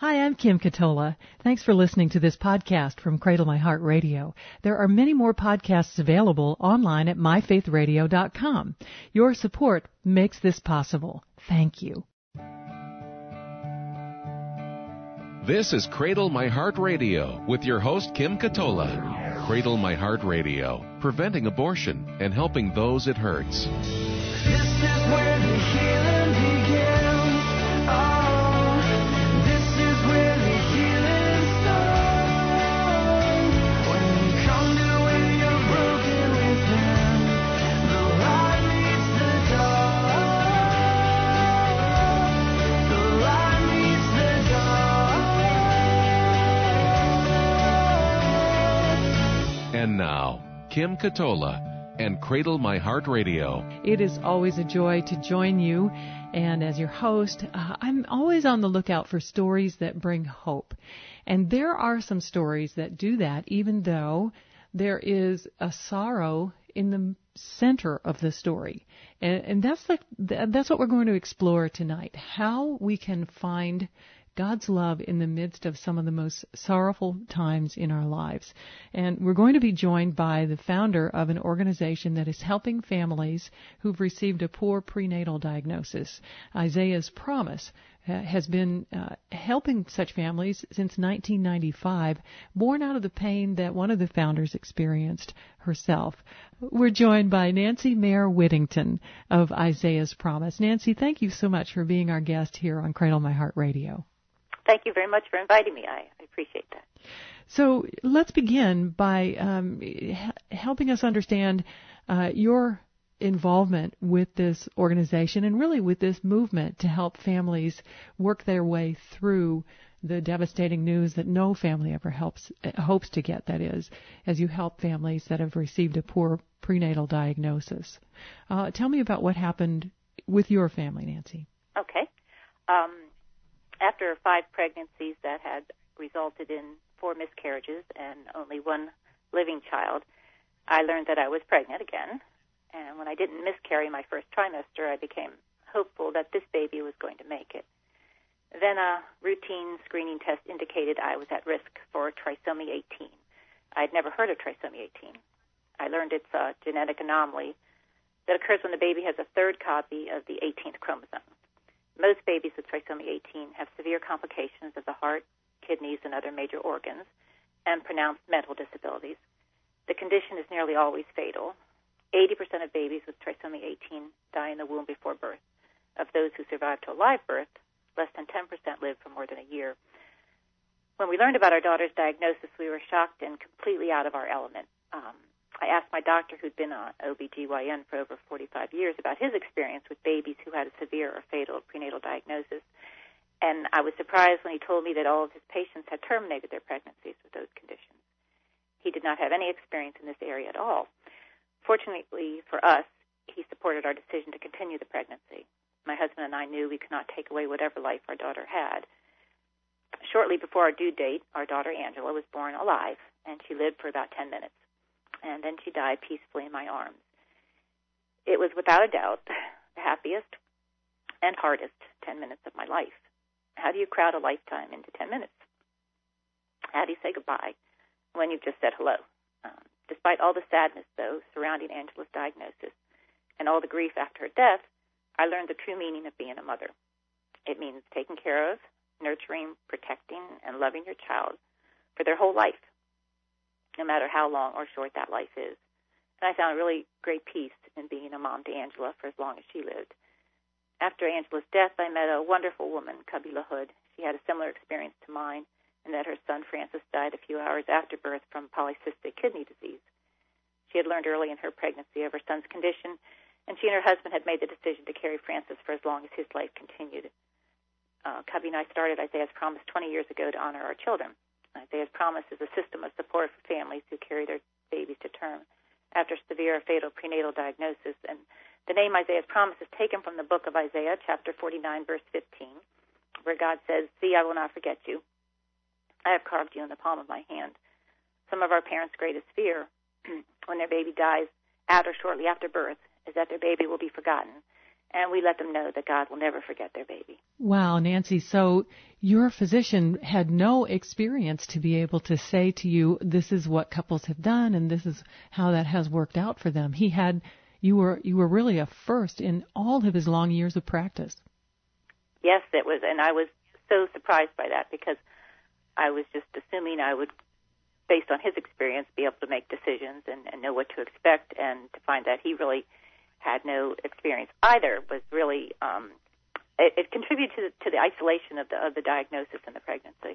Hi, I'm Kim Katola. Thanks for listening to this podcast from Cradle My Heart Radio. There are many more podcasts available online at myfaithradio.com. Your support makes this possible. Thank you. This is Cradle My Heart Radio with your host, Kim Katola. Cradle My Heart Radio, preventing abortion and helping those it hurts. This is where the healing begins. Oh, this is where the healing starts. When you come to where you're broken within, the light meets the dark. The light meets the dark. And now, Kim Katola and Cradle My Heart Radio. It is always a joy to join you, and as your host, I'm always on the lookout for stories that bring hope. And there are some stories that do that, even though there is a sorrow in the center of the story. And that's what we're going to explore tonight, how we can find God's love in the midst of some of the most sorrowful times in our lives. And we're going to be joined by the founder of an organization that is helping families who've received a poor prenatal diagnosis. Isaiah's Promise has been helping such families since 1995, born out of the pain that one of the founders experienced herself. We're joined by Nancy Mayer Whittington of Isaiah's Promise. Nancy, thank you so much for being our guest here on Cradle My Heart Radio. Thank you very much for inviting me. I appreciate that. So let's begin by helping us understand your involvement with this organization and really with this movement to help families work their way through the devastating news that no family ever hopes to get, that is, as you help families that have received a poor prenatal diagnosis. Tell me about what happened with your family, Nancy. Okay. After 5 pregnancies that had resulted in 4 miscarriages and only 1 living child, I learned that I was pregnant again. And when I didn't miscarry my first trimester, I became hopeful that this baby was going to make it. Then a routine screening test indicated I was at risk for trisomy 18. I'd never heard of trisomy 18. I learned it's a genetic anomaly that occurs when the baby has a 3rd copy of the 18th chromosome. Most babies with trisomy 18 have severe complications of the heart, kidneys, and other major organs, and pronounced mental disabilities. The condition is nearly always fatal. 80% of babies with trisomy 18 die in the womb before birth. Of those who survive to a live birth, less than 10% live for more than a year. When we learned about our daughter's diagnosis, we were shocked and completely out of our element. I asked my doctor, who'd been an OBGYN for over 45 years, about his experience with babies who had a severe or fatal prenatal diagnosis. And I was surprised when he told me that all of his patients had terminated their pregnancies with those conditions. He did not have any experience in this area at all. Fortunately for us, he supported our decision to continue the pregnancy. My husband and I knew we could not take away whatever life our daughter had. Shortly before our due date, our daughter Angela was born alive, and she lived for about 10 minutes. And then she died peacefully in my arms. It was without a doubt the happiest and hardest 10 minutes of my life. How do you crowd a lifetime into 10 minutes? How do you say goodbye when you've just said hello? Despite all the sadness, though, surrounding Angela's diagnosis and all the grief after her death, I learned the true meaning of being a mother. It means taking care of, nurturing, protecting, and loving your child for their whole life, no matter how long or short that life is. And I found really great peace in being a mom to Angela for as long as she lived. After Angela's death, I met a wonderful woman, Kabila Hood. She had a similar experience to mine, and that her son Francis died a few hours after birth from polycystic kidney disease. She had learned early in her pregnancy of her son's condition, and she and her husband had made the decision to carry Francis for as long as his life continued. Cubby and I started Isaiah's Promise 20 years ago to honor our children. Isaiah's Promise is a system of support for families who carry their babies to term after severe or fatal prenatal diagnosis. And the name Isaiah's Promise is taken from the book of Isaiah, chapter 49, verse 15, where God says, "See, I will not forget you. I have carved you in the palm of my hand." Some of our parents' greatest fear when their baby dies at or shortly after birth is that their baby will be forgotten and we let them know that God will never forget their baby. Wow, Nancy, so your physician had no experience to be able to say to you, this is what couples have done and this is how that has worked out for them. You were really a first in all of his long years of practice. Yes, it was, and I was so surprised by that because I was just assuming I would, based on his experience, be able to make decisions and know what to expect, and to find that he really had no experience either was really, it contributed to the isolation of the diagnosis and the pregnancy.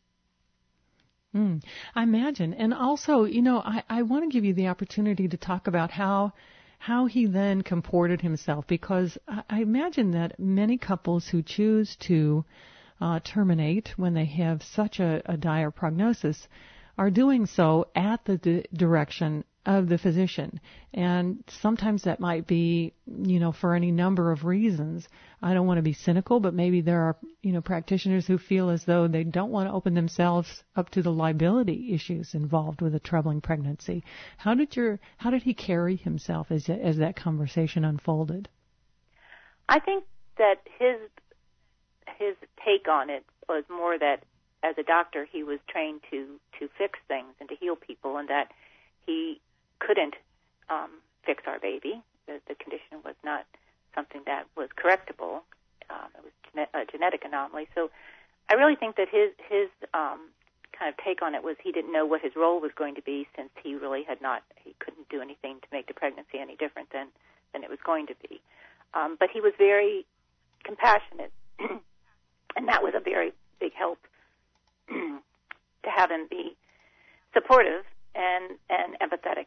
I imagine. And also, I want to give you the opportunity to talk about how he then comported himself, because I imagine that many couples who choose to terminate when they have such a dire prognosis are doing so at the direction of the physician. And sometimes that might be, for any number of reasons. I don't want to be cynical, but maybe there are, practitioners who feel as though they don't want to open themselves up to the liability issues involved with a troubling pregnancy. How did he carry himself as that conversation unfolded? I think that his take on it was more that as a doctor he was trained to fix things and to heal people, and that he couldn't fix our baby. The condition was not something that was correctable. It was a genetic anomaly. So I really think that his kind of take on it was he didn't know what his role was going to be, since he couldn't do anything to make the pregnancy any different than it was going to be. But he was very compassionate, and that was a very big help to have him be supportive and empathetic.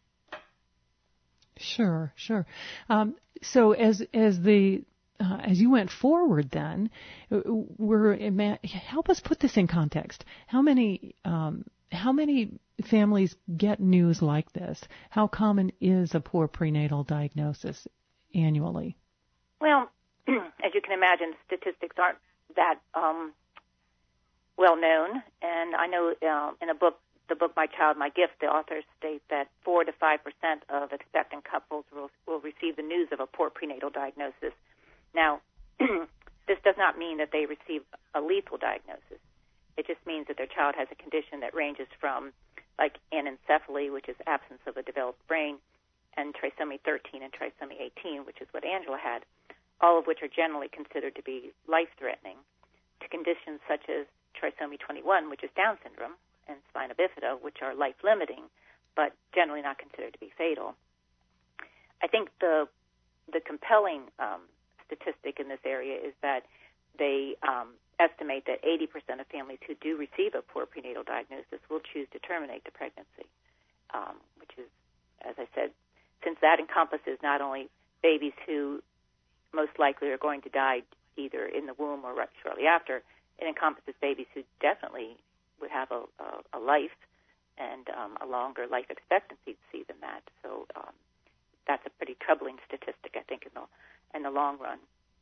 Sure. So as you went forward, then, help us put this in context. How many families get news like this? How common is a poor prenatal diagnosis annually? Well, as you can imagine, statistics aren't that well known, and I know in the book My Child, My Gift, the authors state that 4 to 5% of expectant couples will receive the news of a poor prenatal diagnosis. Now, this does not mean that they receive a lethal diagnosis. It just means that their child has a condition that ranges from, like, anencephaly, which is absence of a developed brain, and trisomy 13 and trisomy 18, which is what Angela had, all of which are generally considered to be life-threatening, to conditions such as trisomy 21, which is Down syndrome, and spina bifida, which are life-limiting, but generally not considered to be fatal. I think the compelling statistic in this area is that they estimate that 80% of families who do receive a poor prenatal diagnosis will choose to terminate the pregnancy, which is, as I said, since that encompasses not only babies who most likely are going to die either in the womb or right shortly after, it encompasses babies who definitely would have a life and a longer life expectancy than that. So that's a pretty troubling statistic, I think, in the long run.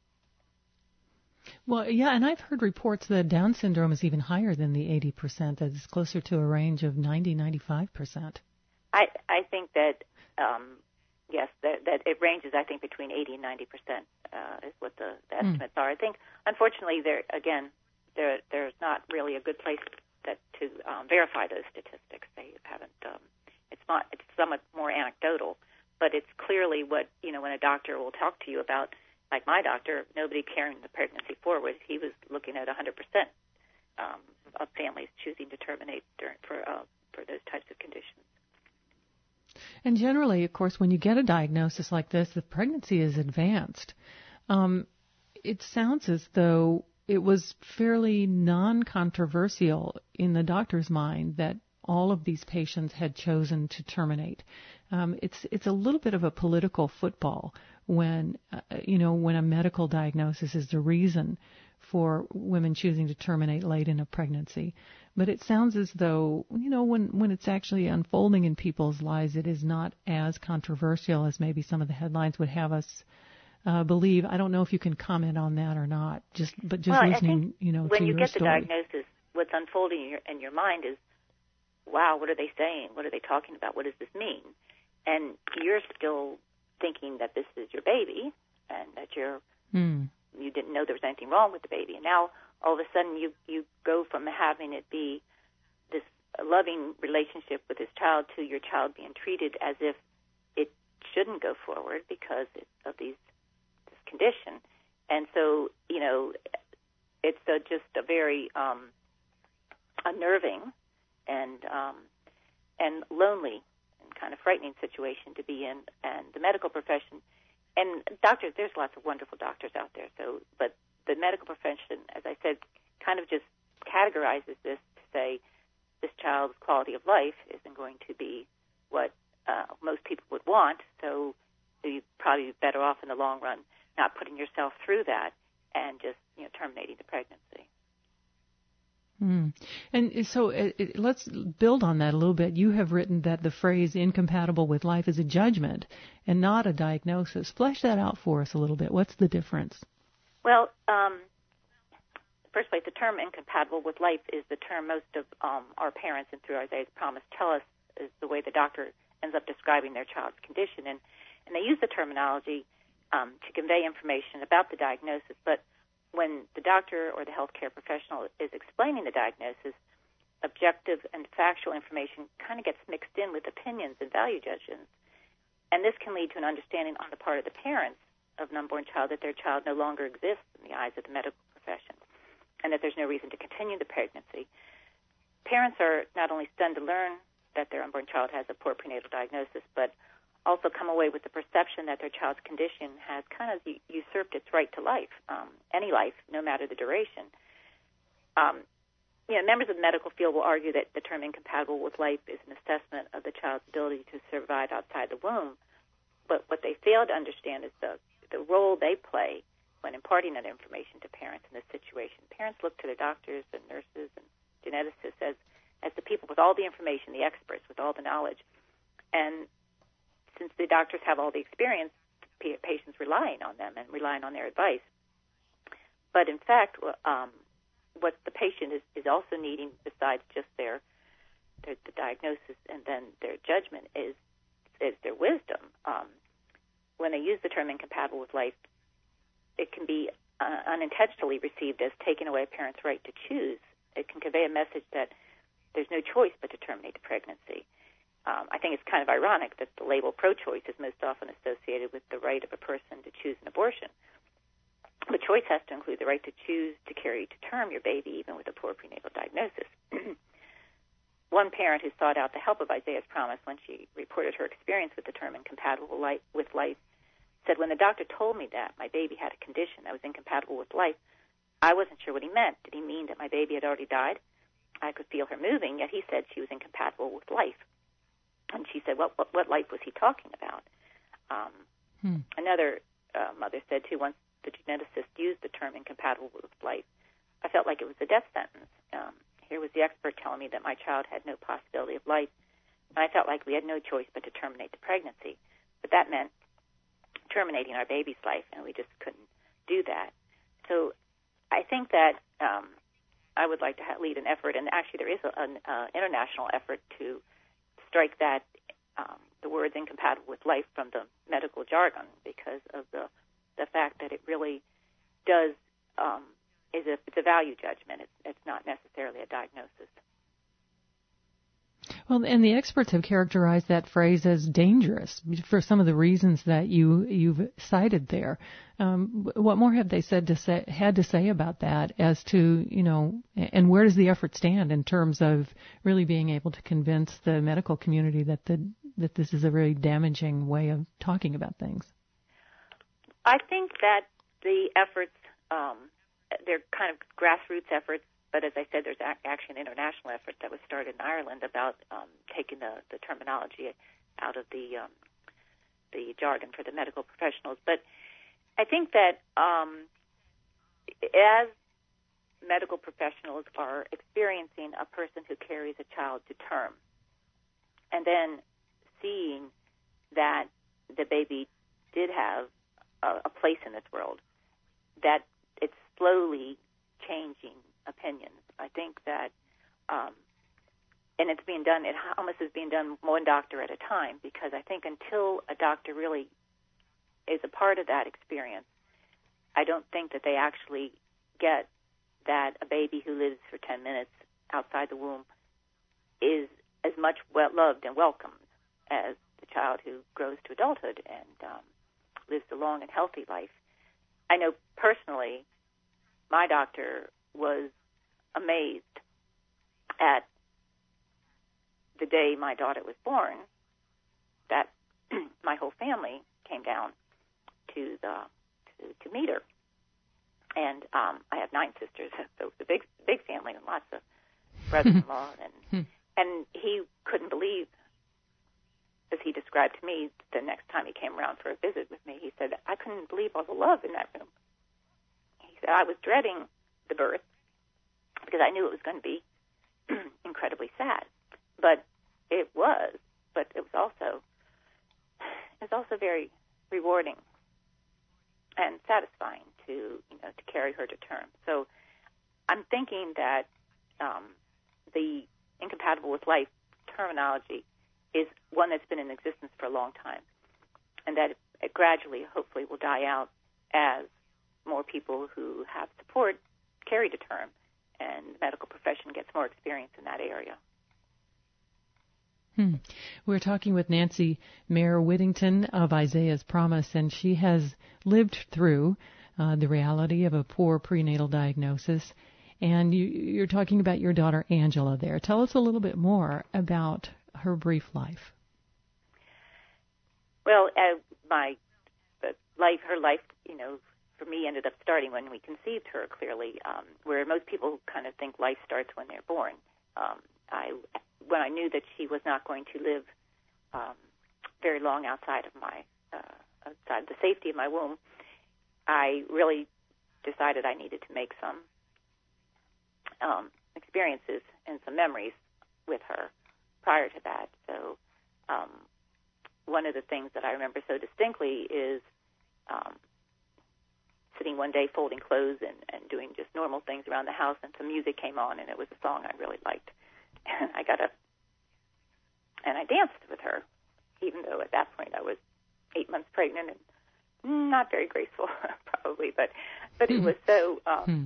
Well, yeah, and I've heard reports that Down syndrome is even higher than the 80%, that it's closer to a range of 90-95%. I think that, yes, that it ranges, I think, between 80 and 90% is what the estimates are. I think, unfortunately, there's not really a good place to verify those statistics. They haven't. It's somewhat more anecdotal, but it's clearly what, when a doctor will talk to you about, like my doctor, nobody carrying the pregnancy forward. He was looking at 100% of families choosing to terminate for those types of conditions. And generally, of course, when you get a diagnosis like this, the pregnancy is advanced. It sounds as though it was fairly non-controversial in the doctor's mind that all of these patients had chosen to terminate. It's a little bit of a political football when a medical diagnosis is the reason for women choosing to terminate late in a pregnancy. But it sounds as though, when it's actually unfolding in people's lives, it is not as controversial as maybe some of the headlines would have us believe. I don't know if you can comment on that or not. But listening, I think to your story. When you get the diagnosis, what's unfolding in your mind is, wow, what are they saying? What are they talking about? What does this mean? And you're still thinking that this is your baby, and that you didn't know there was anything wrong with the baby. And now all of a sudden you go from having it be this loving relationship with this child to your child being treated as if it shouldn't go forward because of this condition. And so, it's just a very unnerving and lonely and kind of frightening situation to be in. And the medical profession, and doctors, there's lots of wonderful doctors out there. But the medical profession, as I said, kind of just categorizes this to say this child's quality of life isn't going to be what most people would want. So you'd probably be better off in the long run not putting yourself through that and just terminating the pregnancy. And so let's build on that a little bit. You have written that the phrase incompatible with life is a judgment and not a diagnosis. Flesh that out for us a little bit. What's the difference? Well, first place, the term incompatible with life is the term most of our parents and through Isaiah's promise tell us is the way the doctor ends up describing their child's condition. And they use the terminology to convey information about the diagnosis, but when the doctor or the healthcare professional is explaining the diagnosis, objective and factual information kind of gets mixed in with opinions and value judgments. And this can lead to an understanding on the part of the parents of an unborn child that their child no longer exists in the eyes of the medical profession and that there's no reason to continue the pregnancy. Parents are not only stunned to learn that their unborn child has a poor prenatal diagnosis, but also come away with the perception that their child's condition has kind of usurped its right to life, any life, no matter the duration. Members of the medical field will argue that the term incompatible with life is an assessment of the child's ability to survive outside the womb. But what they fail to understand is the role they play when imparting that information to parents in this situation. Parents look to their doctors and nurses and geneticists as the people with all the information, the experts with all the knowledge. And since the doctors have all the experience, patients relying on them and relying on their advice. But in fact, what the patient is also needing, besides just the diagnosis and then their judgment, is their wisdom. When they use the term incompatible with life, it can be unintentionally received as taking away a parent's right to choose. It can convey a message that there's no choice but to terminate the pregnancy. I think it's kind of ironic that the label pro-choice is most often associated with the right of a person to choose an abortion. But choice has to include the right to choose to carry to term your baby, even with a poor prenatal diagnosis. One parent who sought out the help of Isaiah's promise when she reported her experience with the term incompatible with life said, when the doctor told me that my baby had a condition that was incompatible with life, I wasn't sure what he meant. Did he mean that my baby had already died? I could feel her moving, yet he said she was incompatible with life. And she said, what life was he talking about? Another mother said, too, once the geneticist used the term incompatible with life, I felt like it was a death sentence. Here was the expert telling me that my child had no possibility of life, and I felt like we had no choice but to terminate the pregnancy. But that meant terminating our baby's life, and we just couldn't do that. So I think that I would like to lead an effort, and actually there is an international effort to strike that the words incompatible with life from the medical jargon because of the fact that it really does it's a value judgment. It's not necessarily a diagnosis. Well, and the experts have characterized that phrase as dangerous for some of the reasons that you've cited there. What more have they had to say about that as to, and where does the effort stand in terms of really being able to convince the medical community that this is a really damaging way of talking about things? I think that the efforts, they're kind of grassroots efforts. But as I said, there's actually an international effort that was started in Ireland about taking the terminology out of the jargon for the medical professionals. But I think that as medical professionals are experiencing a person who carries a child to term, and then seeing that the baby did have a place in this world, that it's slowly changing opinions. I think that, and it's being done, it almost is being done one doctor at a time, because I think until a doctor really is a part of that experience. I don't think that they actually get that a baby who lives for 10 minutes outside the womb is as much loved and welcomed as the child who grows to adulthood and lives a long and healthy life. I know personally, my doctor was amazed at the day my daughter was born that my whole family came down to meet her. And I have 9 sisters, so it's a big family and lots of brothers-in-law. And he couldn't believe, as he described to me the next time he came around for a visit with me, he said, I couldn't believe all the love in that room. He said, I was dreading the birth because I knew it was going to be incredibly sad. But it was also very rewarding and satisfying to carry her to term. So I'm thinking that the incompatible with life terminology is one that's been in existence for a long time, and that it gradually, hopefully, will die out as more people who have support carry to term, and the medical profession gets more experience in that area. We're talking with Nancy Mayer Whittington of Isaiah's Promise, and she has lived through the reality of a poor prenatal diagnosis. And you're talking about your daughter Angela there. Tell us a little bit more about her brief life. Well, her life, for me, ended up starting when we conceived her. Clearly, where most people kind of think life starts when they're born. When I knew that she was not going to live very long outside the safety of my womb, I really decided I needed to make some experiences and some memories with her prior to that. So one of the things that I remember so distinctly is sitting one day folding clothes and doing just normal things around the house, and some music came on, and it was a song I really liked. And I got up and I danced with her, even though at that point I was 8 months pregnant and not very graceful, probably, but it was so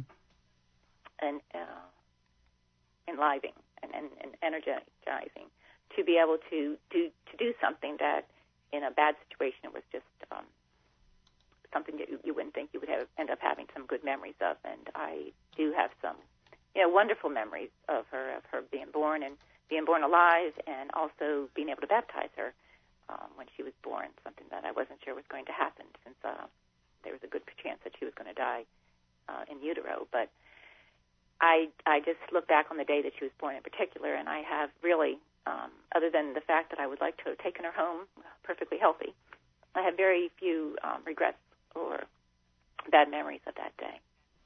enlivening and energizing to be able to do something that in a bad situation it was just something that you wouldn't think you would end up having some good memories of. And I do have some wonderful memories of her being born alive, and also being able to baptize her when she was born, something that I wasn't sure was going to happen, since there was a good chance that she was going to die in utero. But I just look back on the day that she was born in particular, and I have really, other than the fact that I would like to have taken her home perfectly healthy, I have very few regrets or bad memories of that day.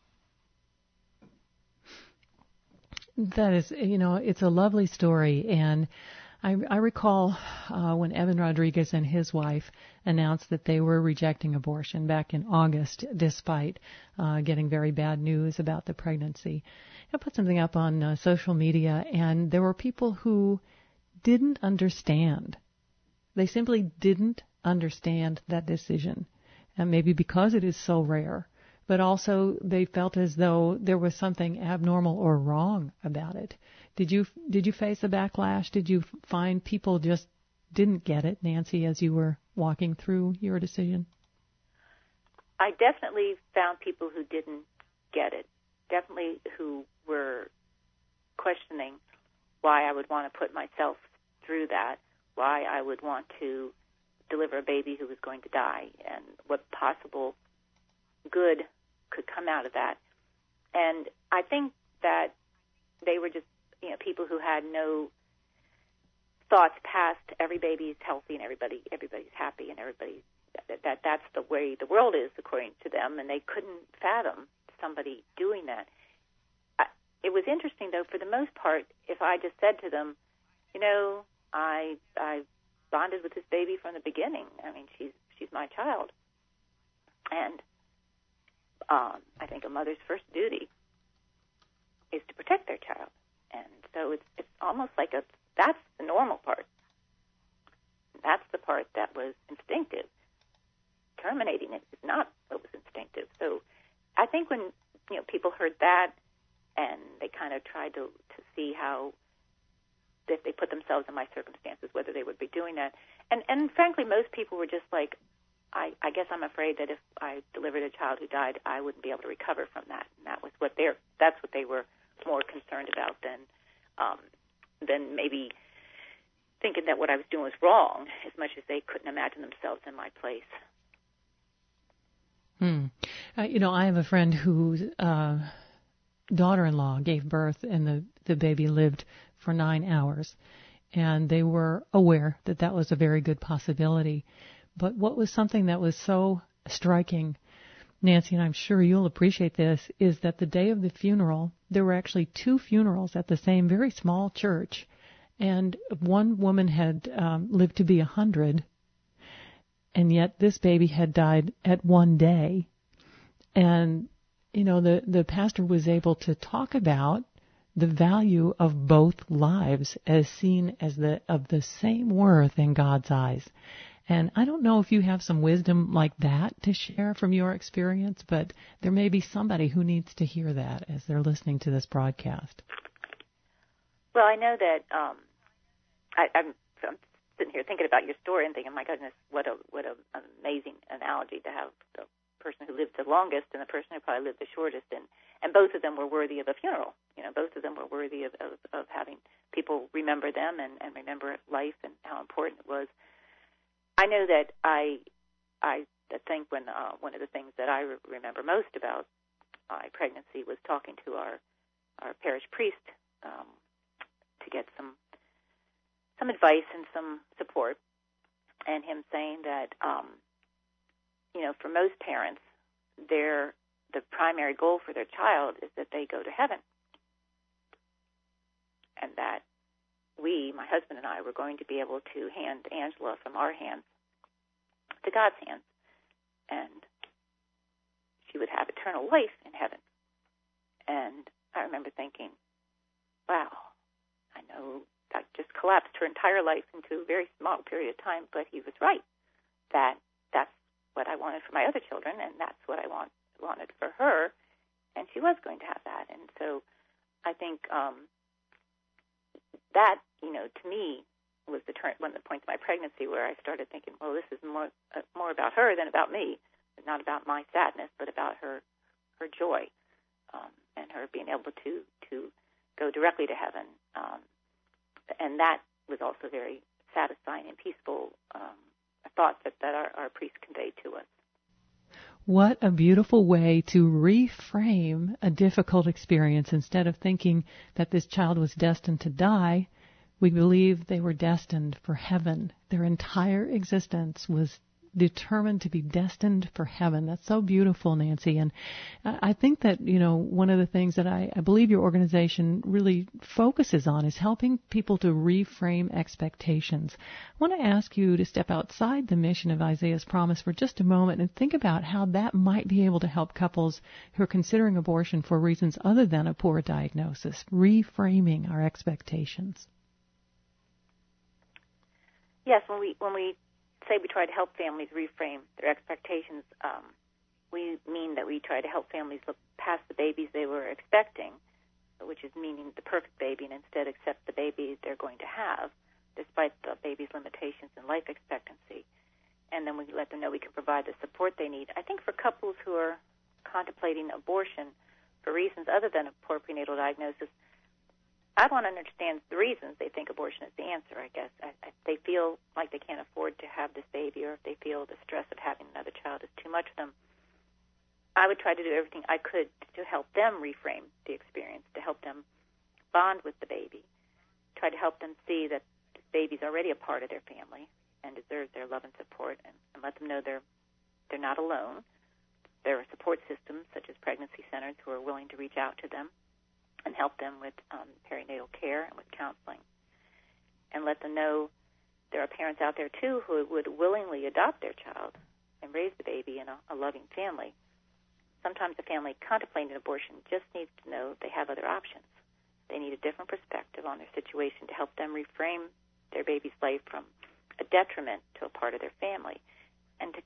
That is, it's a lovely story, and I recall when Evan Rodriguez and his wife announced that they were rejecting abortion back in August, despite getting very bad news about the pregnancy. I put something up on social media, and there were people who didn't understand. They simply didn't understand that decision, and maybe because it is so rare. But also they felt as though there was something abnormal or wrong about it. Did you face a backlash? Did you find people just didn't get it, Nancy, as you were walking through your decision? I definitely found people who didn't get it, definitely who were questioning why I would want to put myself through that, why I would want to deliver a baby who was going to die, and what possible good could come out of that. And I think that they were just people who had no thoughts past every baby is healthy and everybody's happy and that's the way the world is according to them, and they couldn't fathom somebody doing that. It was interesting, though, for the most part, if I just said to them, I bonded with this baby from the beginning. I mean, she's my child, and I think a mother's first duty is to protect their child. And so it's almost like that's the normal part. That's the part that was instinctive terminating it is not what was instinctive. So I think when people heard that and they kind of tried to see how, if they put themselves in my circumstances, whether they would be doing that. And frankly, most people were just like, I guess I'm afraid that if I delivered a child who died, I wouldn't be able to recover from that. And that's what they were more concerned about than maybe thinking that what I was doing was wrong, as much as they couldn't imagine themselves in my place. I have a friend whose daughter-in-law gave birth, and the baby lived for 9 hours. And they were aware that that was a very good possibility. But what was something that was so striking, Nancy, and I'm sure you'll appreciate this, is that the day of the funeral, there were actually 2 funerals at the same very small church. And one woman had lived to be 100, and yet this baby had died at one day. And, the pastor was able to talk about the value of both lives as seen as of the same worth in God's eyes. And I don't know if you have some wisdom like that to share from your experience, but there may be somebody who needs to hear that as they're listening to this broadcast. Well, I know that I'm sitting here thinking about your story and thinking, my goodness, what an amazing analogy to have the person who lived the longest and the person who probably lived the shortest, and both of them were worthy of a funeral. Both of them were worthy of having people remember them and remember life and how important it was. I know that I think when one of the things that I remember most about my pregnancy was talking to our parish priest to get some advice and some support, and him saying that for most parents, the primary goal for their child is that they go to heaven, and that we, my husband and I, were going to be able to hand Angela from our hands to God's hands, and she would have eternal life in heaven. And I remember thinking, wow, I know that just collapsed her entire life into a very small period of time, but he was right. That's what I wanted for my other children, and that's what I wanted for her, and she was going to have that. And so I think that, to me, was one of the points of my pregnancy where I started thinking, well, this is more about her than about me, not about my sadness, but about her joy, and her being able to go directly to heaven. And that was also very satisfying and peaceful thought that our priest conveyed to us. What a beautiful way to reframe a difficult experience. Instead of thinking that this child was destined to die, we believe they were destined for heaven. Their entire existence was determined to be destined for heaven. That's so beautiful, Nancy. And I think that, one of the things that I believe your organization really focuses on is helping people to reframe expectations. I want to ask you to step outside the mission of Isaiah's Promise for just a moment and think about how that might be able to help couples who are considering abortion for reasons other than a poor diagnosis, reframing our expectations. Yes, when we say we try to help families reframe their expectations, we mean that we try to help families look past the babies they were expecting, which is meaning the perfect baby, and instead accept the baby they're going to have, despite the baby's limitations in life expectancy. And then we let them know we can provide the support they need. I think for couples who are contemplating abortion for reasons other than a poor prenatal diagnosis, I want to understand the reasons they think abortion is the answer, I guess. They feel like they can't afford to have this baby, or if they feel the stress of having another child is too much for them. I would try to do everything I could to help them reframe the experience, to help them bond with the baby, try to help them see that this baby's already a part of their family and deserves their love and support, and let them know they're not alone. There are support systems, such as pregnancy centers, who are willing to reach out to them and help them with perinatal care and with counseling. And let them know there are parents out there, too, who would willingly adopt their child and raise the baby in a loving family. Sometimes a family contemplating abortion just needs to know they have other options. They need a different perspective on their situation to help them reframe their baby's life from a detriment to a part of their family, and to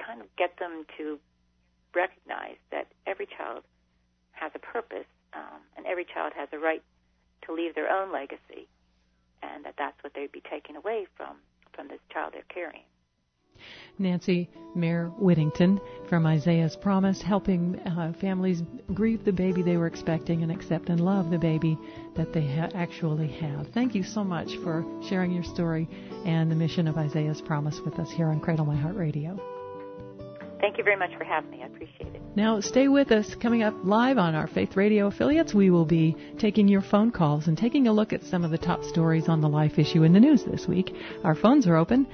kind of get them to recognize that every child has a purpose, and every child has a right to leave their own legacy, and that's what they'd be taking away from this child they're carrying. Nancy Mayer Whittington from Isaiah's Promise, helping families grieve the baby they were expecting and accept and love the baby that they actually have. Thank you so much for sharing your story and the mission of Isaiah's Promise with us here on Cradle My Heart Radio. Thank you very much for having me. I appreciate it. Now, stay with us. Coming up live on our Faith Radio affiliates, we will be taking your phone calls and taking a look at some of the top stories on the life issue in the news this week. Our phones are open,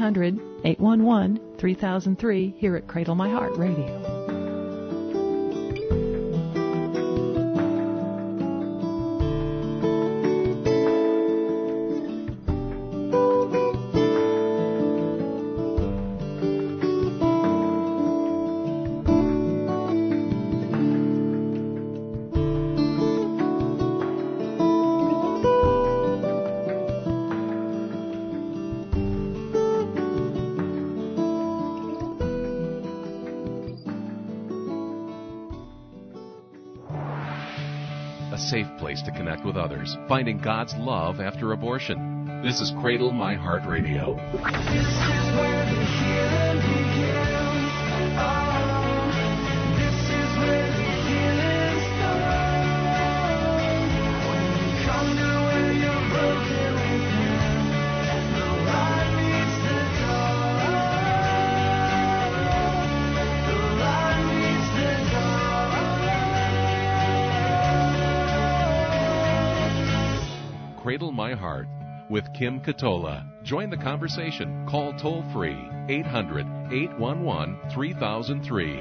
800-811-3003, here at Cradle My Heart Radio. Safe place to connect with others, finding God's love after abortion. This is Cradle My Heart Radio. This is where the healing begins. Oh, this is where the healing starts. When you come to where you're broken within, the light meets the dark. The light meets the dark. Cradle My Heart with Kim Katola. Join the conversation. Call toll-free 800-811-3003.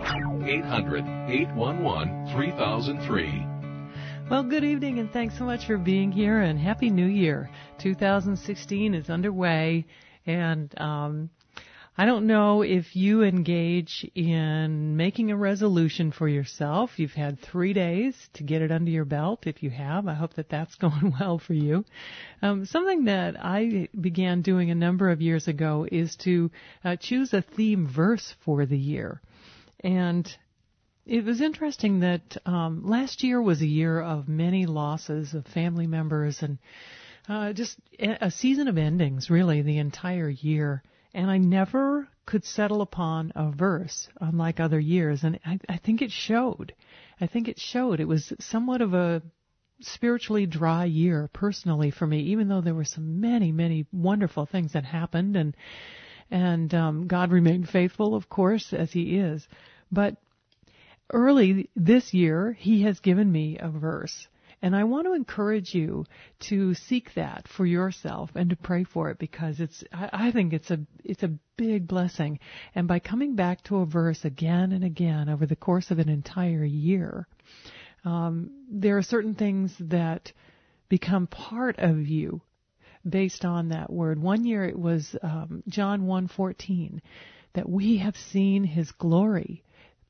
800-811-3003. Well, good evening, and thanks so much for being here, and Happy New Year. 2016 is underway, and I don't know if you engage in making a resolution for yourself. You've had 3 days to get it under your belt. If you have, I hope that that's going well for you. Something that I began doing a number of years ago is to choose a theme verse for the year. And it was interesting that last year was a year of many losses of family members and just a season of endings, really, the entire year. And I never could settle upon a verse, unlike other years. And I think it showed. It was somewhat of a spiritually dry year, personally, for me, even though there were so many, many wonderful things that happened. And God remained faithful, of course, as He is. But early this year, He has given me a verse. And I want to encourage you to seek that for yourself and to pray for it, because I think it's a big blessing. And by coming back to a verse again and again over the course of an entire year, there are certain things that become part of you based on that word. One year it was John 1:14, that we have seen His glory.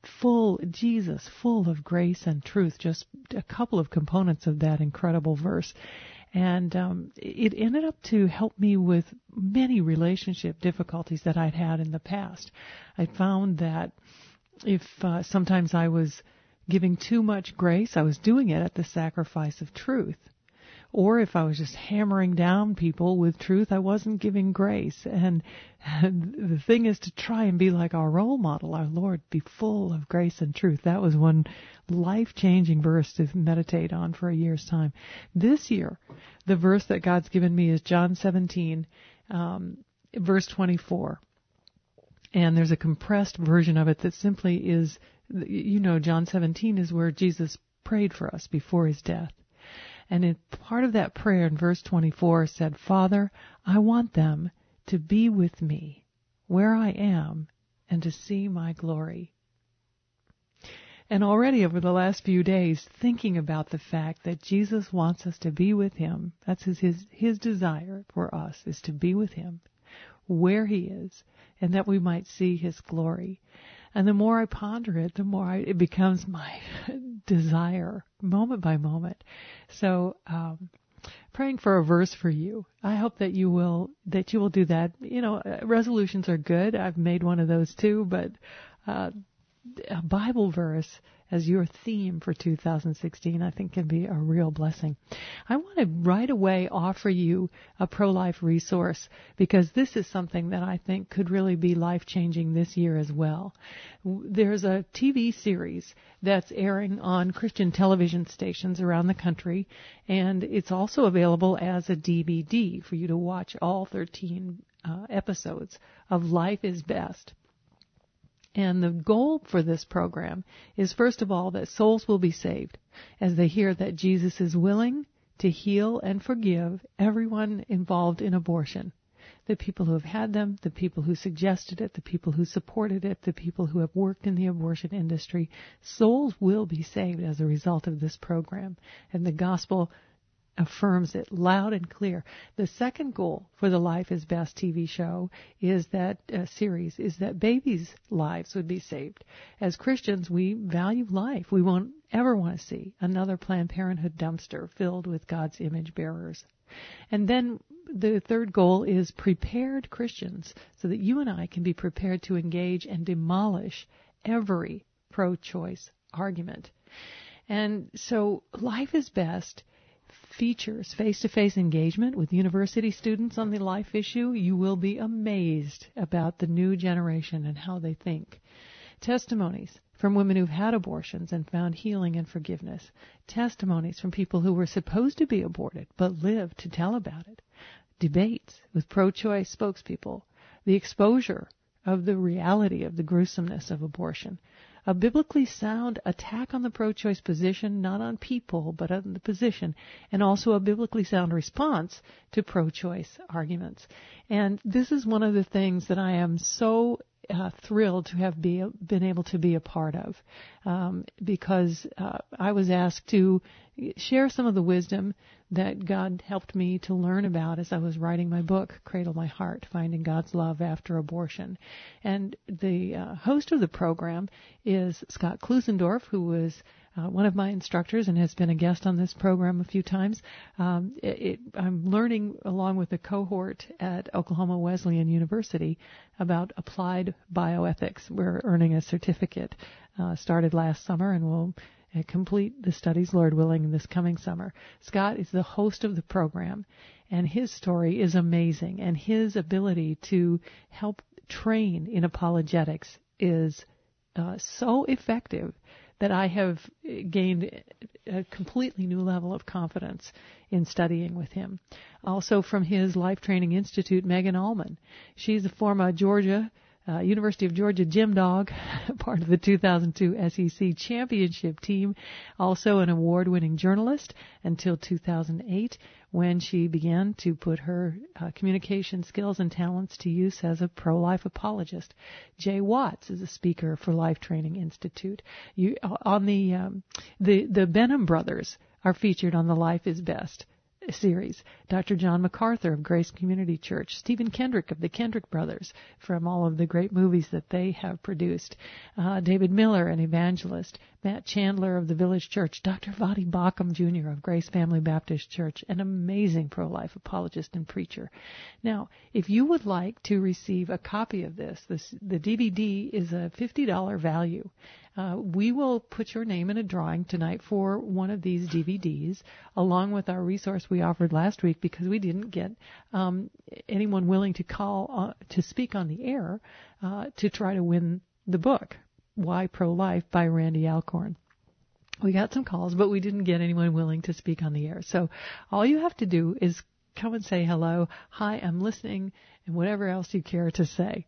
Jesus, full of grace and truth, just a couple of components of that incredible verse. And it ended up to help me with many relationship difficulties that I'd had in the past. I found that if sometimes I was giving too much grace, I was doing it at the sacrifice of truth. Or if I was just hammering down people with truth, I wasn't giving grace. And the thing is to try and be like our role model, our Lord, be full of grace and truth. That was one life-changing verse to meditate on for a year's time. This year, the verse that God's given me is John 17, verse 24. And there's a compressed version of it that simply is, John 17 is where Jesus prayed for us before His death. And in part of that prayer in verse 24 said, Father, I want them to be with me where I am and to see my glory. And already over the last few days, thinking about the fact that Jesus wants us to be with Him, that's His desire for us, is to be with Him where He is, and that we might see His glory. And the more I ponder it, the more it becomes my desire, moment by moment. So praying for a verse for you. I hope that you will do that. Resolutions are good. I've made one of those too, but a Bible verse as your theme for 2016, I think, can be a real blessing. I want to right away offer you a pro-life resource, because this is something that I think could really be life-changing this year as well. There's a TV series that's airing on Christian television stations around the country, and it's also available as a DVD for you to watch all 13 episodes of Life is Best. And the goal for this program is, first of all, that souls will be saved as they hear that Jesus is willing to heal and forgive everyone involved in abortion. The people who have had them, the people who suggested it, the people who supported it, the people who have worked in the abortion industry. Souls will be saved as a result of this program. And the gospel affirms it loud and clear. The second goal for the Life is Best TV show is that series is that babies' lives would be saved. As Christians, we value life. We won't ever want to see another Planned Parenthood dumpster filled with God's image bearers. And then the third goal is prepared Christians, so that you and I can be prepared to engage and demolish every pro-choice argument. And so Life is Best features face-to-face engagement with university students on the life issue. You will be amazed about the new generation and how they think. Testimonies from women who've had abortions and found healing and forgiveness. Testimonies from people who were supposed to be aborted but lived to tell about it. Debates with pro-choice spokespeople. The exposure of the reality of the gruesomeness of abortion. A biblically sound attack on the pro-choice position, not on people, but on the position, and also a biblically sound response to pro-choice arguments. And this is one of the things that I am so thrilled to have been able to be a part of, because I was asked to share some of the wisdom that God helped me to learn about as I was writing my book, Cradle My Heart, Finding God's Love After Abortion. And the host of the program is Scott Klusendorf, who was one of my instructors and has been a guest on this program a few times. I'm learning along with a cohort at Oklahoma Wesleyan University about applied bioethics. We're earning a certificate, started last summer, and we'll complete the studies, Lord willing, this coming summer. Scott is the host of the program, and his story is amazing, and his ability to help train in apologetics is so effective that I have gained a completely new level of confidence in studying with him. Also from his Life Training Institute, Megan Allman. She's a former University of Georgia gym dog, part of the 2002 SEC championship team, also an award-winning journalist until 2008, when she began to put her communication skills and talents to use as a pro-life apologist. Jay Watts is a speaker for Life Training Institute. On the Benham brothers are featured on the Life is Best series. Dr. John MacArthur of Grace Community Church, Stephen Kendrick of the Kendrick Brothers, from all of the great movies that they have produced, David Miller, an evangelist, Matt Chandler of the Village Church, Dr. Vadi Bacham Jr. of Grace Family Baptist Church, an amazing pro-life apologist and preacher. Now, if you would like to receive a copy of this, the DVD is a $50 value. We will put your name in a drawing tonight for one of these DVDs, along with our resource we offered last week, because we didn't get anyone willing to call to speak on the air to try to win the book, Why Pro-Life by Randy Alcorn. We got some calls, but we didn't get anyone willing to speak on the air. So all you have to do is come and say hello, hi, I'm listening, and whatever else you care to say.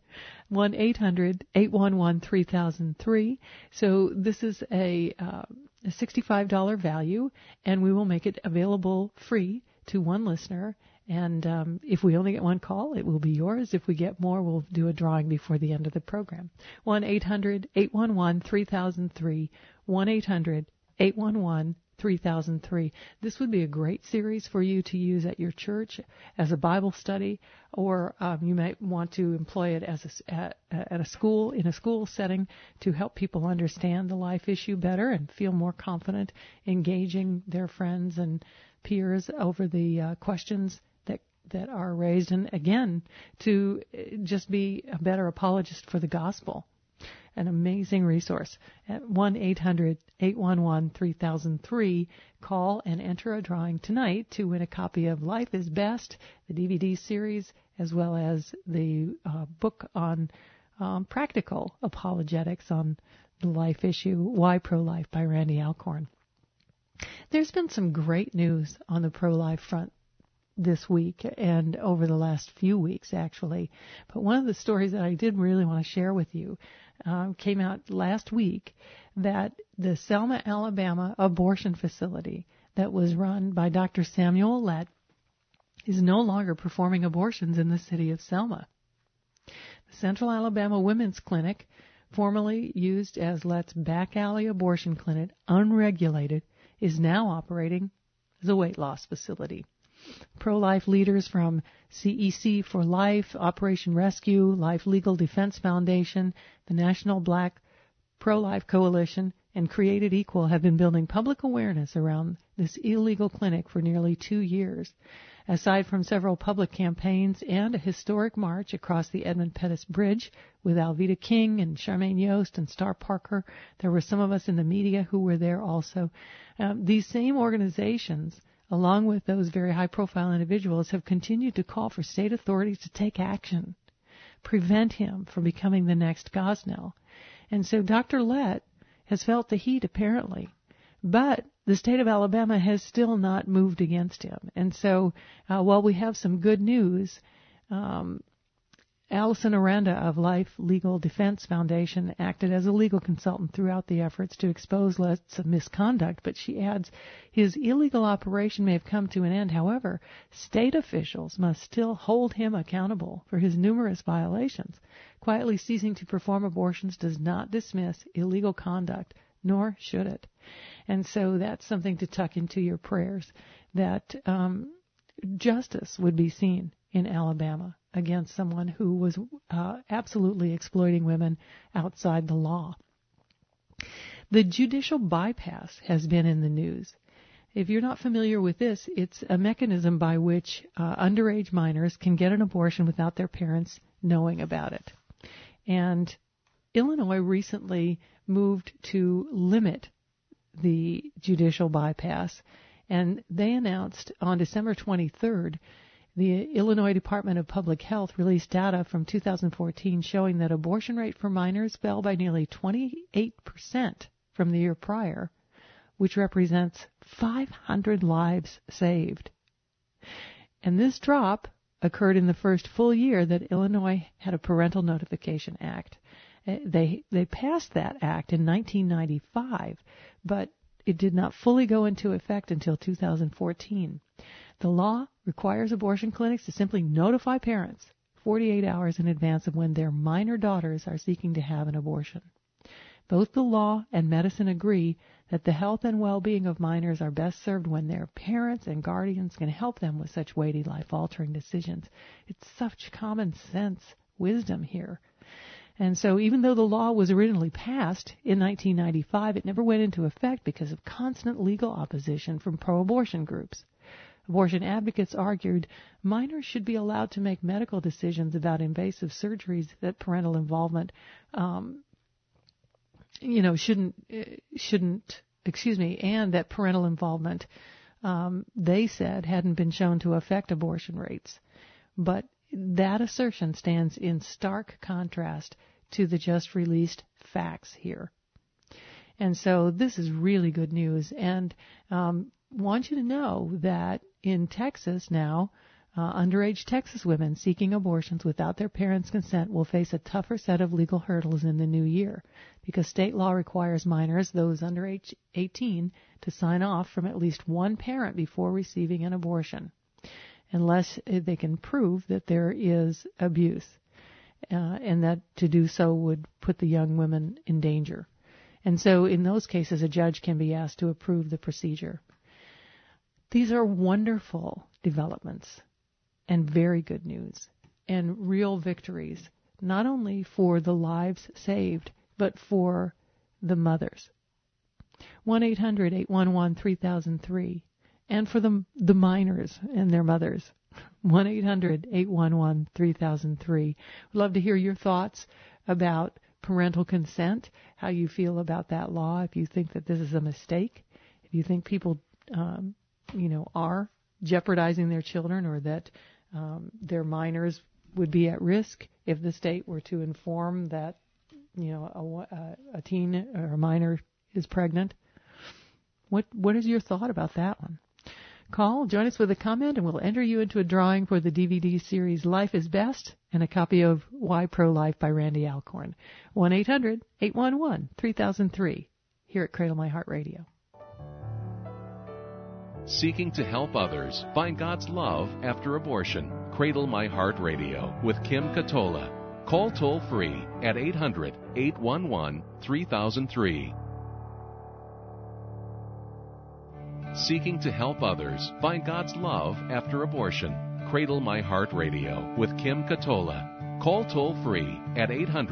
1-800-811-3003. So this is a $65 value, and we will make it available free to one listener. And if we only get one call, it will be yours. If we get more, we'll do a drawing before the end of the program. 1-800-811-3003. 1-800-811-3003. This would be a great series for you to use at your church as a Bible study, or you might want to employ it as in a school setting to help people understand the life issue better and feel more confident engaging their friends and peers over the questions that are raised, and again, to just be a better apologist for the gospel. An amazing resource at 1-800-811-3003. Call and enter a drawing tonight to win a copy of Life is Best, the DVD series, as well as the book on practical apologetics on the life issue, Why Pro-Life, by Randy Alcorn. There's been some great news on the pro-life front this week and over the last few weeks, actually. But one of the stories that I did really want to share with you came out last week, that the Selma, Alabama abortion facility that was run by Dr. Samuel Lett is no longer performing abortions in the city of Selma. The Central Alabama Women's Clinic, formerly used as Lett's back alley abortion clinic, unregulated, is now operating as a weight loss facility. Pro-life leaders from CEC for Life, Operation Rescue, Life Legal Defense Foundation, the National Black Pro-Life Coalition, and Created Equal have been building public awareness around this illegal clinic for nearly 2 years. Aside from several public campaigns and a historic march across the Edmund Pettus Bridge with Alveda King and Charmaine Yost and Star Parker, there were some of us in the media who were there also. These same organizations, along with those very high-profile individuals, have continued to call for state authorities to take action, prevent him from becoming the next Gosnell. And so Dr. Lett has felt the heat, apparently. But the state of Alabama has still not moved against him. And so while we have some good news, Allison Aranda of Life Legal Defense Foundation acted as a legal consultant throughout the efforts to expose Lett's misconduct, but she adds his illegal operation may have come to an end. However, state officials must still hold him accountable for his numerous violations. Quietly ceasing to perform abortions does not dismiss illegal conduct, nor should it. And so that's something to tuck into your prayers, that justice would be seen in Alabama against someone who was absolutely exploiting women outside the law. The judicial bypass has been in the news. If you're not familiar with this, it's a mechanism by which underage minors can get an abortion without their parents knowing about it. And Illinois recently moved to limit the judicial bypass, and they announced on December 23rd, the Illinois Department of Public Health released data from 2014 showing that abortion rate for minors fell by nearly 28% from the year prior, which represents 500 lives saved. And this drop occurred in the first full year that Illinois had a Parental Notification Act. They passed that act in 1995, but it did not fully go into effect until 2014. The law requires abortion clinics to simply notify parents 48 hours in advance of when their minor daughters are seeking to have an abortion. Both the law and medicine agree that the health and well-being of minors are best served when their parents and guardians can help them with such weighty, life-altering decisions. It's such common sense wisdom here. And so even though the law was originally passed in 1995, it never went into effect because of constant legal opposition from pro-abortion groups. Abortion advocates argued minors should be allowed to make medical decisions about invasive surgeries, that parental involvement and that parental involvement, they said, hadn't been shown to affect abortion rates. But that assertion stands in stark contrast to the just released facts here. And so this is really good news. And want you to know that in Texas now, underage Texas women seeking abortions without their parents' consent will face a tougher set of legal hurdles in the new year, because state law requires minors, those under age 18, to sign off from at least one parent before receiving an abortion, unless they can prove that there is abuse, and that to do so would put the young women in danger. And so in those cases, a judge can be asked to approve the procedure. These are wonderful developments and very good news and real victories, not only for the lives saved, but for the mothers. 1-800-811-3003. and for the minors and their mothers. 1-800-811-3003. We'd love to hear your thoughts about parental consent, how you feel about that law, if you think that this is a mistake, if you think people, are jeopardizing their children, or that their minors would be at risk if the state were to inform that, a teen or a minor is pregnant. What is your thought about that one? Call, join us with a comment, and we'll enter you into a drawing for the DVD series Life is Best and a copy of Why Pro-Life by Randy Alcorn. 1-800-811-3003 here at Cradle My Heart Radio. Seeking to help others find God's love after abortion. Cradle My Heart Radio with Kim Katola. Call toll-free at 800-811-3003. Seeking to help others find God's love after abortion. Cradle My Heart Radio with Kim Katola. Call toll-free at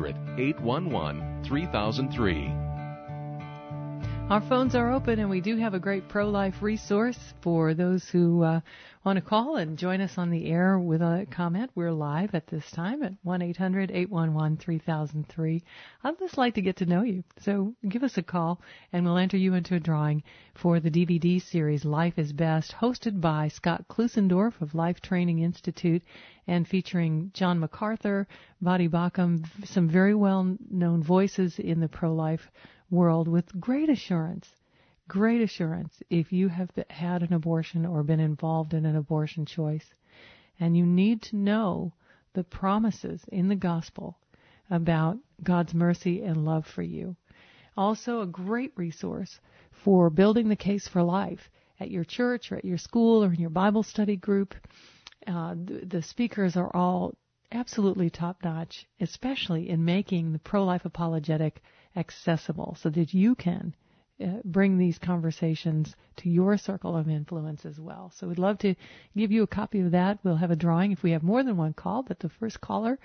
800-811-3003. Our phones are open, and we do have a great pro-life resource for those who want to call and join us on the air with a comment. We're live at this time at 1-800-811-3003. I'd just like to get to know you, so give us a call, and we'll enter you into a drawing for the DVD series Life is Best, hosted by Scott Klusendorf of Life Training Institute, and featuring John MacArthur, Vadi Bakum, some very well-known voices in the pro-life world, with great assurance, if you have had an abortion or been involved in an abortion choice, and you need to know the promises in the gospel about God's mercy and love for you. Also, a great resource for building the case for life at your church or at your school or in your Bible study group. The speakers are all absolutely top-notch, especially in making the pro-life apologetic accessible so that you can bring these conversations to your circle of influence as well. So we'd love to give you a copy of that. We'll have a drawing if we have more than one call, but the first caller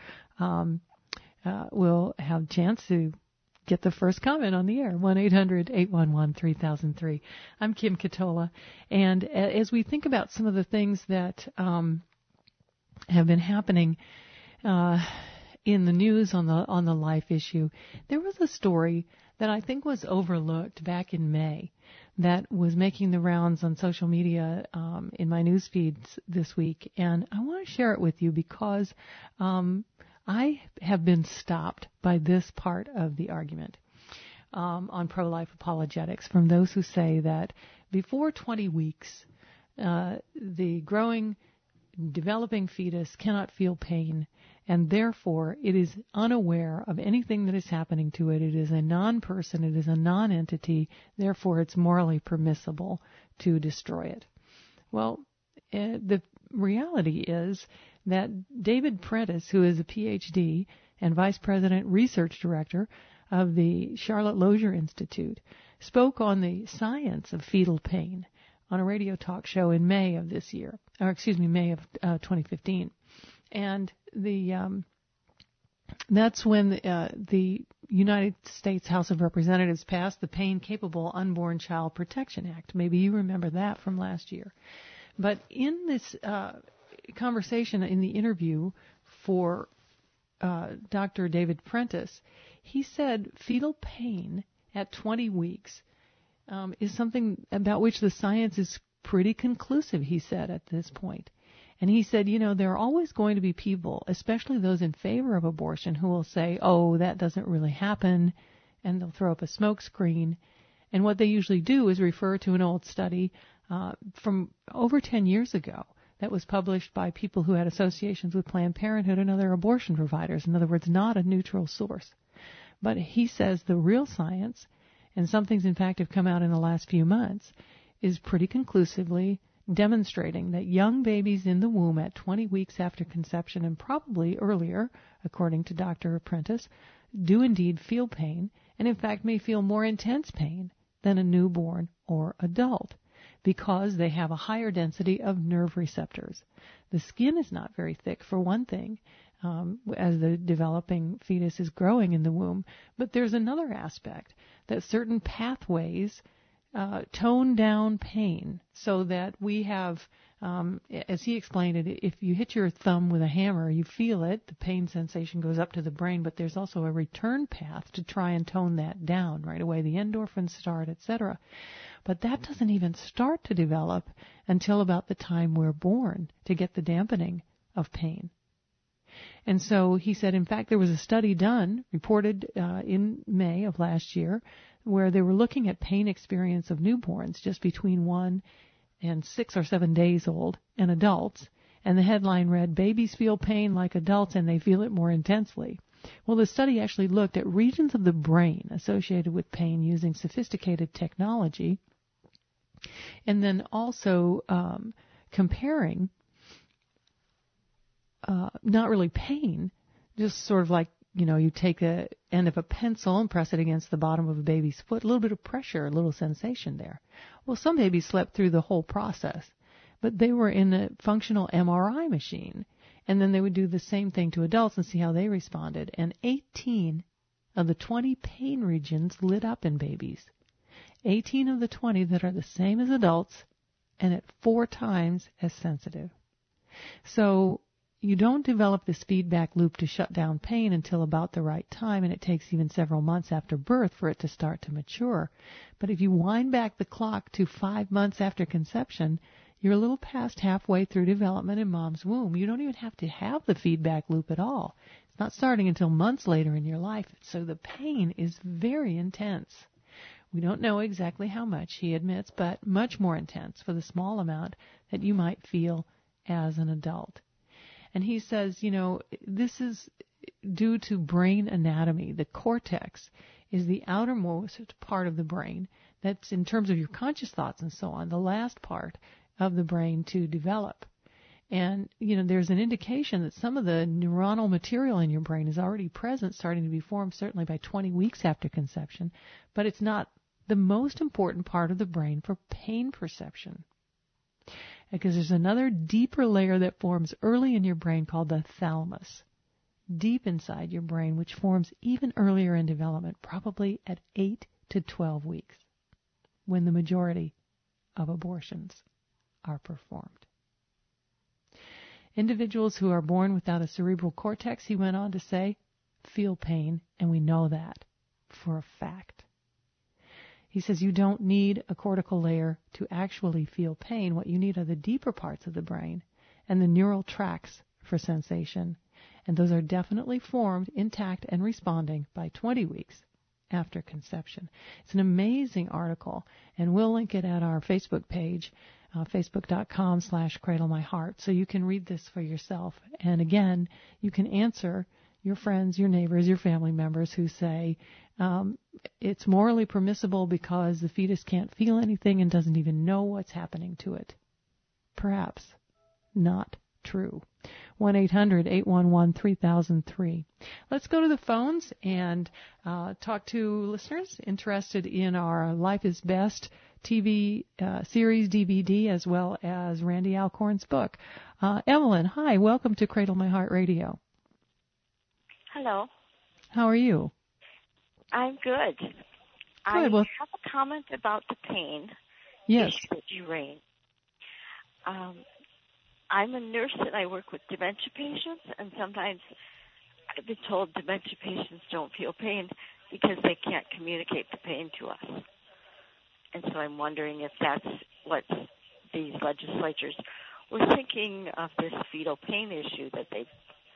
will have a chance to get the first comment on the air. 1-800-811-3003. I'm Kim Katola, and as we think about some of the things that have been happening in the news on the life issue, there was a story that I think was overlooked back in May that was making the rounds on social media in my news feeds this week, and I want to share it with you because I have been stopped by this part of the argument on pro-life apologetics from those who say that before 20 weeks, the growing, developing fetus cannot feel pain, and therefore it is unaware of anything that is happening to it. It is a non-person, it is a non-entity, therefore it's morally permissible to destroy it. Well, the reality is that David Prentice, who is a PhD and Vice President Research Director of the Charlotte Lozier Institute, spoke on the science of fetal pain on a radio talk show in May of this year, May of 2015. And that's when the United States House of Representatives passed the Pain Capable Unborn Child Protection Act. Maybe you remember that from last year. But in this conversation, in the interview for Dr. David Prentice, he said fetal pain at 20 weeks is something about which the science is pretty conclusive, he said, at this point. And he said, there are always going to be people, especially those in favor of abortion, who will say, oh, that doesn't really happen, and they'll throw up a smoke screen. And what they usually do is refer to an old study from over 10 years ago that was published by people who had associations with Planned Parenthood and other abortion providers. In other words, not a neutral source. But he says the real science, and some things, in fact, have come out in the last few months, is pretty conclusively demonstrating that young babies in the womb at 20 weeks after conception, and probably earlier, according to Dr. Prentice, do indeed feel pain, and in fact may feel more intense pain than a newborn or adult, because they have a higher density of nerve receptors. The skin is not very thick, for one thing, as the developing fetus is growing in the womb, but there's another aspect, that certain pathways tone down pain so that we have, as he explained it, if you hit your thumb with a hammer, you feel it, the pain sensation goes up to the brain, but there's also a return path to try and tone that down right away. The endorphins start, etc. But that doesn't even start to develop until about the time we're born to get the dampening of pain. And so he said, in fact, there was a study done, reported in May of last year, where they were looking at pain experience of newborns just between 1 and 6 or 7 days old and adults. And the headline read, "Babies feel pain like adults and they feel it more intensely." Well, the study actually looked at regions of the brain associated with pain using sophisticated technology, and then also comparing not really pain, just sort of like, you take the end of a pencil and press it against the bottom of a baby's foot, a little bit of pressure, a little sensation there. Well, some babies slept through the whole process, but they were in a functional MRI machine, and then they would do the same thing to adults and see how they responded, and 18 of the 20 pain regions lit up in babies. 18 of the 20 that are the same as adults and at 4 times as sensitive. So you don't develop this feedback loop to shut down pain until about the right time, and it takes even several months after birth for it to start to mature. But if you wind back the clock to 5 months after conception, you're a little past halfway through development in mom's womb. You don't even have to have the feedback loop at all. It's not starting until months later in your life, so the pain is very intense. We don't know exactly how much, he admits, but much more intense for the small amount that you might feel as an adult. And he says, this is due to brain anatomy. The cortex is the outermost part of the brain that's, in terms of your conscious thoughts and so on, the last part of the brain to develop. And, there's an indication that some of the neuronal material in your brain is already present, starting to be formed, certainly by 20 weeks after conception, but it's not the most important part of the brain for pain perception. Because there's another deeper layer that forms early in your brain called the thalamus, deep inside your brain, which forms even earlier in development, probably at 8 to 12 weeks, when the majority of abortions are performed. Individuals who are born without a cerebral cortex, he went on to say, feel pain, and we know that for a fact. He says you don't need a cortical layer to actually feel pain. What you need are the deeper parts of the brain and the neural tracts for sensation. And those are definitely formed, intact, and responding by 20 weeks after conception. It's an amazing article, and we'll link it at our Facebook page, facebook.com/cradlemyheart, so you can read this for yourself. And again, you can answer your friends, your neighbors, your family members who say, it's morally permissible because the fetus can't feel anything and doesn't even know what's happening to it. Perhaps not true. 1-800-811-3003. Let's go to the phones and talk to listeners interested in our Life is Best TV series DVD, as well as Randy Alcorn's book. Evelyn, hi. Welcome to Cradle My Heart Radio. Hello. How are you? I'm good. I have a comment about the pain issue that you raised. I'm a nurse and I work with dementia patients, and sometimes I've been told dementia patients don't feel pain because they can't communicate the pain to us. And so I'm wondering if that's what these legislatures were thinking of, this fetal pain issue that they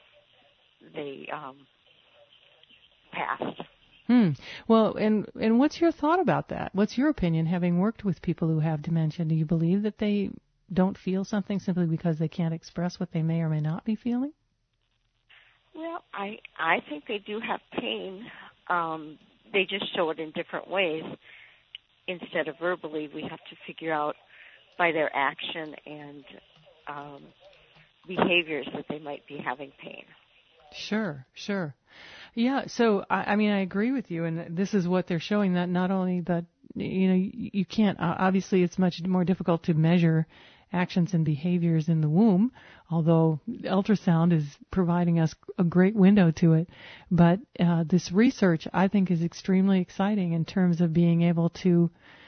passed. Well, and what's your thought about that? What's your opinion, having worked with people who have dementia? Do you believe that they don't feel something simply because they can't express what they may or may not be feeling? Well, I think they do have pain. They just show it in different ways. Instead of verbally, we have to figure out by their action and behaviors that they might be having pain. Sure. Yeah, so, I mean, I agree with you, and this is what they're showing, that not only that, you can't, obviously it's much more difficult to measure actions and behaviors in the womb, although ultrasound is providing us a great window to it. But this research, I think, is extremely exciting in terms of being able to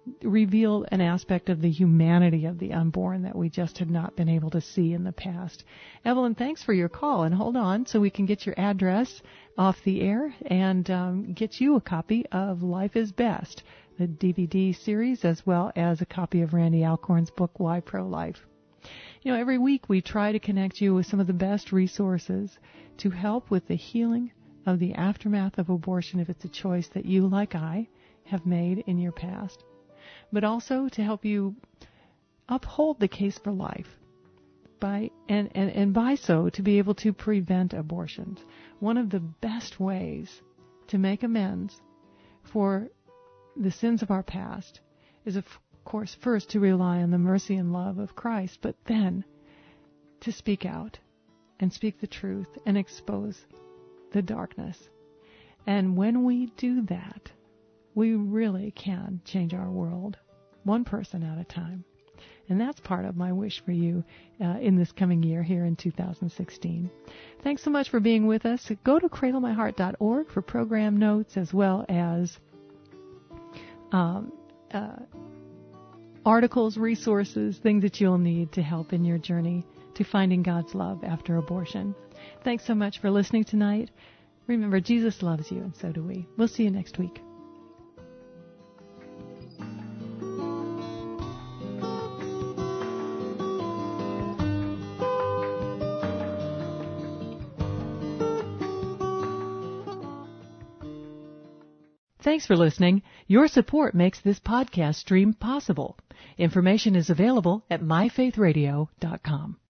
reveal an aspect of the humanity of the unborn that we just had not been able to see in the past. Evelyn, thanks for your call, and hold on so we can get your address off the air and get you a copy of Life is Best, the DVD series, as well as a copy of Randy Alcorn's book, Why Pro-Life. You know, every week we try to connect you with some of the best resources to help with the healing of the aftermath of abortion if it's a choice that you, like I, have made in your past, but also to help you uphold the case for life by so to be able to prevent abortions. One of the best ways to make amends for the sins of our past is, of course, first to rely on the mercy and love of Christ, but then to speak out and speak the truth and expose the darkness. And when we do that, we really can change our world, one person at a time. And that's part of my wish for you in this coming year here in 2016. Thanks so much for being with us. Go to cradlemyheart.org for program notes as well as articles, resources, things that you'll need to help in your journey to finding God's love after abortion. Thanks so much for listening tonight. Remember, Jesus loves you, and so do we. We'll see you next week. Thanks for listening. Your support makes this podcast stream possible. Information is available at myfaithradio.com.